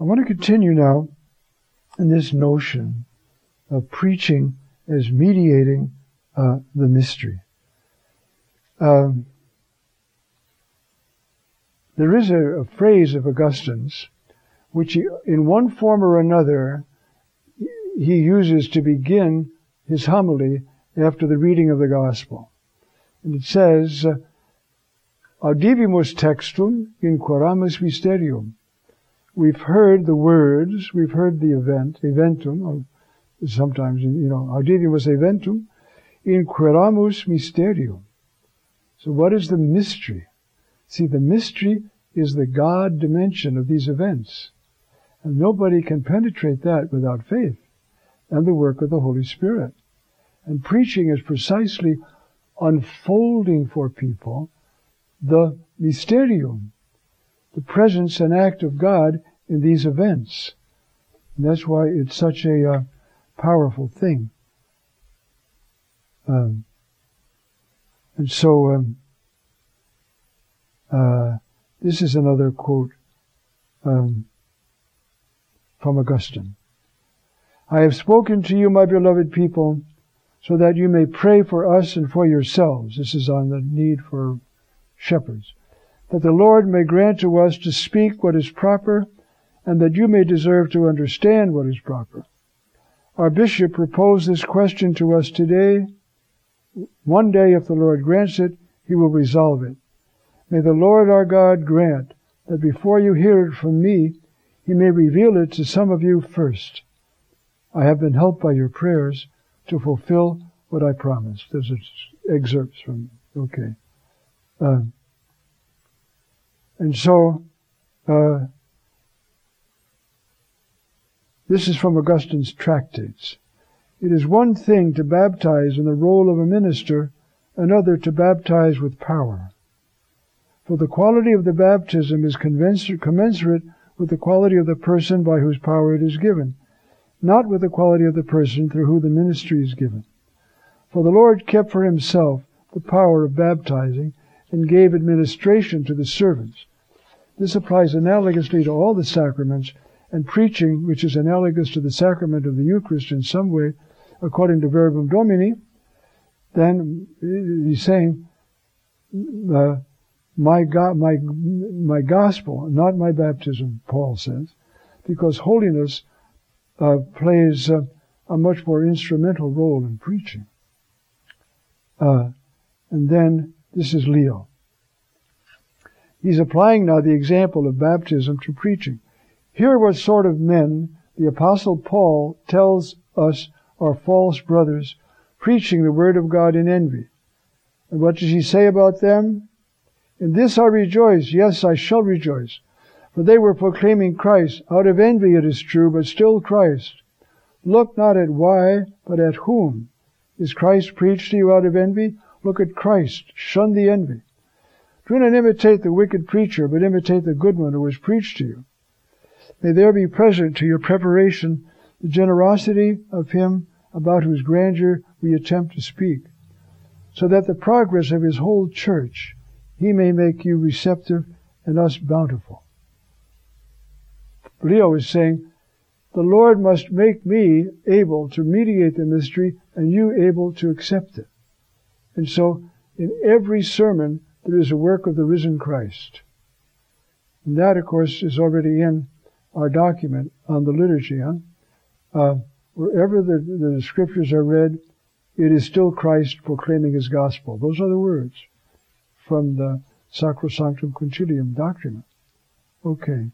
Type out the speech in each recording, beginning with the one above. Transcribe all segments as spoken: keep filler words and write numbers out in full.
I want to continue now in this notion of preaching as mediating uh, the mystery. Um, there is a, a phrase of Augustine's which he, in one form or another, he uses to begin his homily after the reading of the Gospel. And it says, Audivimus textum inquiramus mysterium. We've heard the words, we've heard the event, eventum, or sometimes, you know, audivimus eventum, inquiramus mysterium. So what is the mystery? See, the mystery is the God dimension of these events. And nobody can penetrate that without faith and the work of the Holy Spirit. And preaching is precisely unfolding for people the mysterium, the presence and act of God in these events. And that's why it's such a uh, powerful thing. Um, and so, um, uh, this is another quote um, from Augustine. I have spoken to you, my beloved people, so that you may pray for us and for yourselves. This is on the need for shepherds. That the Lord may grant to us to speak what is proper, and that you may deserve to understand what is proper. Our bishop proposed this question to us today. One day, if the Lord grants it, he will resolve it. May the Lord our God grant that before you hear it from me, he may reveal it to some of you first. I have been helped by your prayers to fulfill what I promised. There's excerpts from, okay. Uh, and so, uh, this is from Augustine's Tractates. It is one thing to baptize in the role of a minister, another to baptize with power. For the quality of the baptism is commensurate with the quality of the person by whose power it is given, not with the quality of the person through whom the ministry is given. For the Lord kept for himself the power of baptizing and gave administration to the servants. This applies analogously to all the sacraments, and preaching, which is analogous to the sacrament of the Eucharist in some way, according to Verbum Domini. Then he's saying, uh, my, go- my, my gospel, not my baptism, Paul says, because holiness uh, plays uh, a much more instrumental role in preaching. Uh, and then this is Leo. He's applying now the example of baptism to preaching. Here what sort of men the Apostle Paul tells us are false brothers, preaching the word of God in envy. And what does he say about them? In this I rejoice, yes, I shall rejoice. For they were proclaiming Christ, out of envy it is true, but still Christ. Look not at why, but at whom. Is Christ preached to you out of envy? Look at Christ, shun the envy. Do not imitate the wicked preacher, but imitate the good one who was preached to you. May there be present to your preparation the generosity of him about whose grandeur we attempt to speak, so that the progress of his whole church he may make you receptive and us bountiful. Leo is saying, the Lord must make me able to mediate the mystery and you able to accept it. And so, in every sermon, there is a work of the risen Christ. And that, of course, is already in our document on the liturgy. Huh? Uh, wherever the, the scriptures are read, it is still Christ proclaiming his gospel. Those are the words from the Sacrosanctum Concilium document. Okay.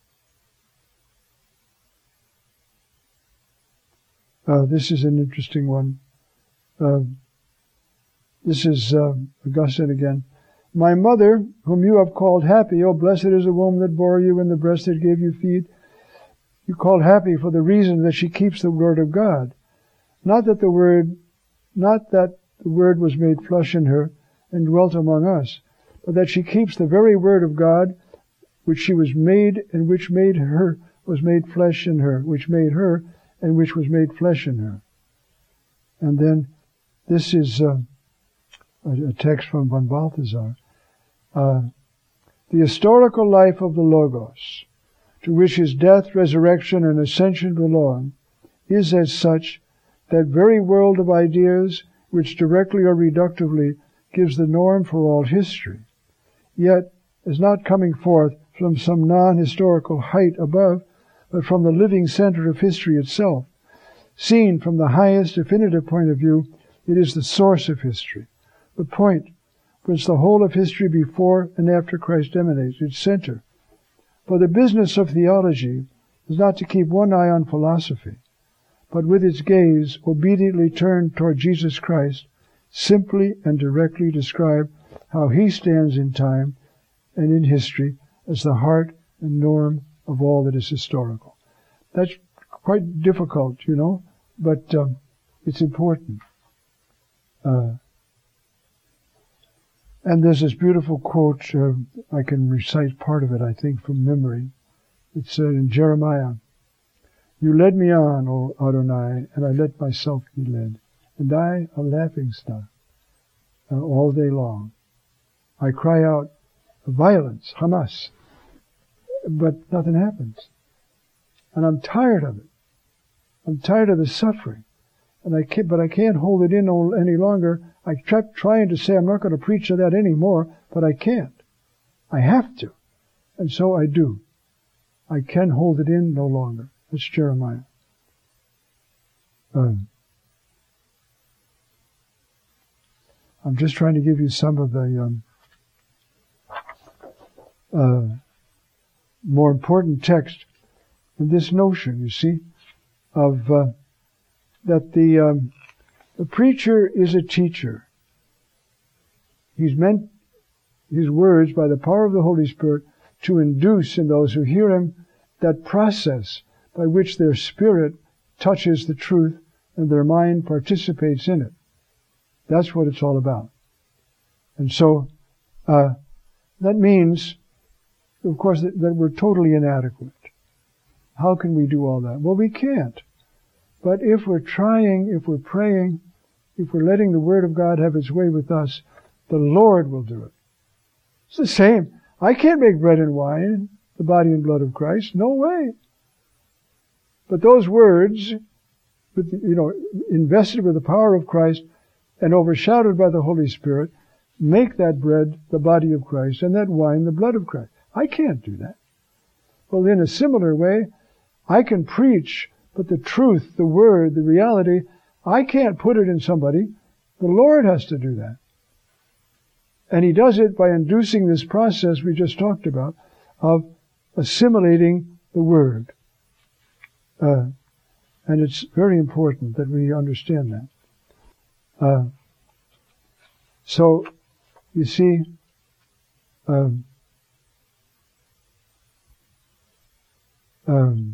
Uh, this is an interesting one. Uh, this is uh, Augustine again. My mother, whom you have called happy, O blessed is the womb that bore you and the breast that gave you feed. You called happy for the reason that she keeps the word of God. Not that the word, not that the word was made flesh in her and dwelt among us, but that she keeps the very word of God, which she was made and which made her, was made flesh in her, which made her and which was made flesh in her. And then this is uh, a, a text from von Balthasar. Uh, the historical life of the Logos, to which his death, resurrection, and ascension belong, is as such that very world of ideas which directly or reductively gives the norm for all history, yet is not coming forth from some non-historical height above, but from the living center of history itself. Seen from the highest definitive point of view, it is the source of history, the point whence the whole of history before and after Christ emanates, its center. For the business of theology is not to keep one eye on philosophy, but with its gaze obediently turned toward Jesus Christ, simply and directly describe how he stands in time and in history as the heart and norm of all that is historical. That's quite difficult, you know, but um, it's important. Uh, and there's this beautiful quote, uh, I can recite part of it, I think, from memory. It's uh, in Jeremiah. You led me on, O Adonai, and I let myself be led, and I a laughing stock uh, all day long. I cry out, violence, Hamas, but nothing happens. And I'm tired of it. I'm tired of the suffering. And I can't, but I can't hold it in any longer. I kept trying to say I'm not going to preach to that anymore, but I can't. I have to. And so I do. I can hold it in no longer. That's Jeremiah. Um, I'm just trying to give you some of the um, uh, more important text in this notion, you see, of uh, that the um, the preacher is a teacher. He's meant his words by the power of the Holy Spirit to induce in those who hear him that process by which their spirit touches the truth and their mind participates in it. That's what it's all about. And so uh, that means, of course, that, that we're totally inadequate. How can we do all that? Well, we can't. But if we're trying, if we're praying, if we're letting the Word of God have its way with us, the Lord will do it. It's the same. I can't make bread and wine, the body and blood of Christ. No way. But those words, with, you know, invested with the power of Christ and overshadowed by the Holy Spirit, make that bread the body of Christ and that wine the blood of Christ. I can't do that. Well, in a similar way, I can preach, but the truth, the word, the reality, I can't put it in somebody. The Lord has to do that. And he does it by inducing this process we just talked about of assimilating the word. Uh, and it's very important that we understand that. Uh, so, you see, um, um,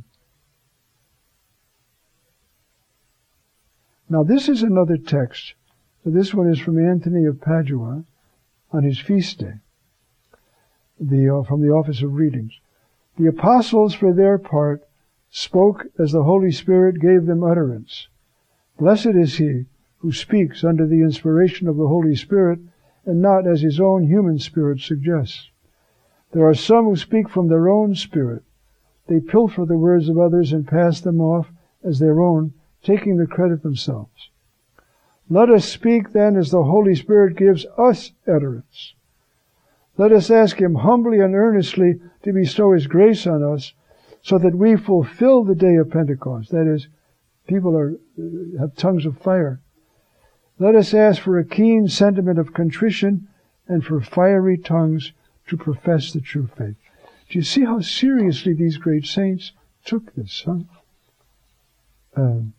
now this is another text. So this one is from Anthony of Padua on his feast day, the, uh, from the Office of Readings. The apostles, for their part, spoke as the Holy Spirit gave them utterance. Blessed is he who speaks under the inspiration of the Holy Spirit and not as his own human spirit suggests. There are some who speak from their own spirit. They pilfer the words of others and pass them off as their own, taking the credit themselves. Let us speak then as the Holy Spirit gives us utterance. Let us ask him humbly and earnestly to bestow his grace on us, so that we fulfill the day of Pentecost. That is, people are have tongues of fire. Let us ask for a keen sentiment of contrition and for fiery tongues to profess the true faith. Do you see how seriously these great saints took this? Huh? Um,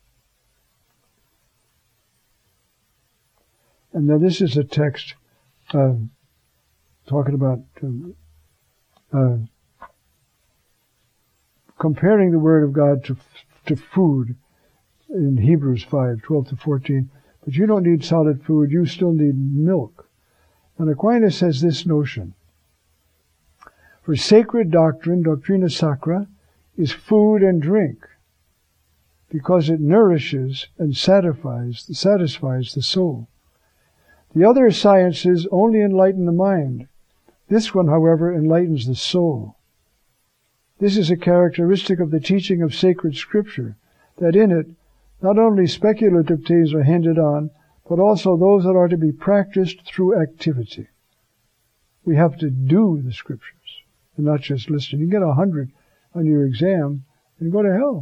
and now this is a text uh, talking about uh, comparing the Word of God to to food in Hebrews five, twelve to fourteen. But you don't need solid food, you still need milk. And Aquinas has this notion. For sacred doctrine, doctrina sacra, is food and drink, because it nourishes and satisfies, satisfies the soul. The other sciences only enlighten the mind. This one, however, enlightens the soul. This is a characteristic of the teaching of sacred Scripture, that in it not only speculative things are handed on, but also those that are to be practiced through activity. We have to do the Scriptures, and not just listen. You can get a hundred on your exam and go to hell.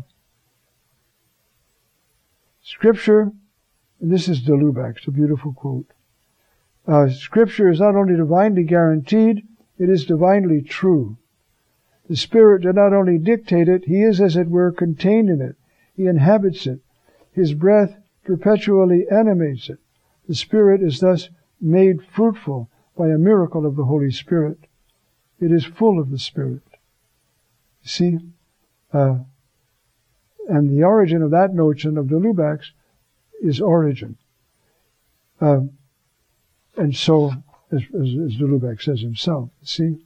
Scripture, and this is de Lubac, it's a beautiful quote. Uh, Scripture is not only divinely guaranteed, it is divinely true. The Spirit did not only dictate it, He is, as it were, contained in it. He inhabits it. His breath perpetually animates it. The Spirit is thus made fruitful by a miracle of the Holy Spirit. It is full of the Spirit. You see, uh, and the origin of that notion of de Lubac's is origin. Uh, and so, as, as, as de Lubac says himself, see?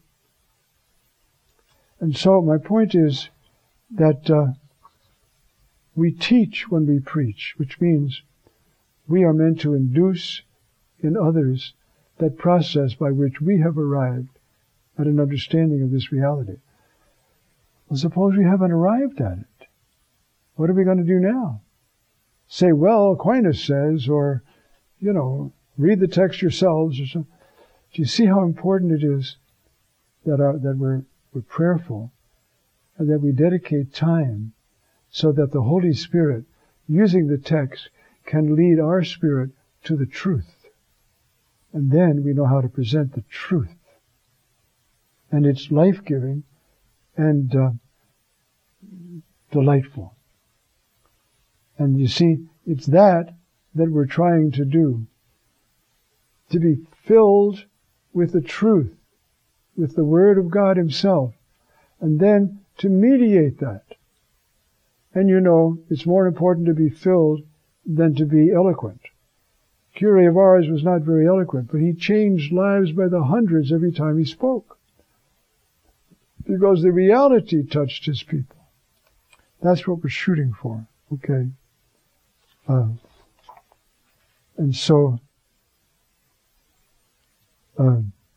And so my point is that uh, we teach when we preach, which means we are meant to induce in others that process by which we have arrived at an understanding of this reality. Well, suppose we haven't arrived at it. What are we going to do now? Say, well, Aquinas says, or, you know, read the text yourselves, or something. Do you see how important it is that our, that we're, we're prayerful and that we dedicate time so that the Holy Spirit, using the text, can lead our spirit to the truth. And then we know how to present the truth. And it's life-giving and uh, delightful. And you see, it's that that we're trying to do. To be filled with the truth, with the Word of God Himself, and then to mediate that. And you know, it's more important to be filled than to be eloquent. Curé of ours was not very eloquent, but he changed lives by the hundreds every time he spoke. Because the reality touched his people. That's what we're shooting for, okay? Uh, and so, uh,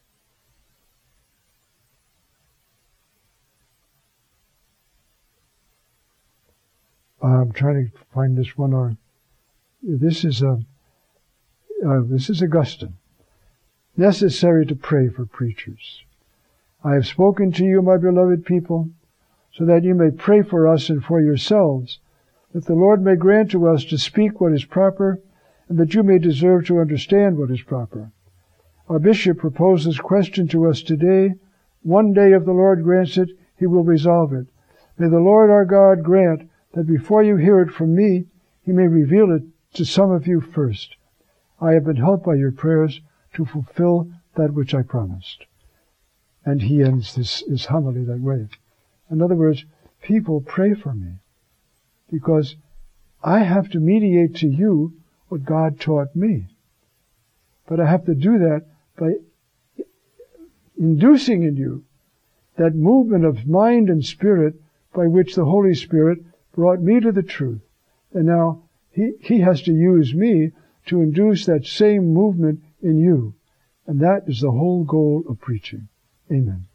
I'm trying to find this one. Or this is a. Uh, this is Augustine. Necessary to pray for preachers. I have spoken to you, my beloved people, so that you may pray for us and for yourselves, that the Lord may grant to us to speak what is proper, and that you may deserve to understand what is proper. Our bishop proposed this question to us today. One day, if the Lord grants it, He will resolve it. May the Lord our God grant that before you hear it from me, He may reveal it to some of you first. I have been helped by your prayers to fulfill that which I promised. And he ends this, his homily that way. In other words, people pray for me because I have to mediate to you what God taught me. But I have to do that by inducing in you that movement of mind and spirit by which the Holy Spirit brought me to the truth. And now he, he has to use me to induce that same movement in you. And that is the whole goal of preaching. Amen.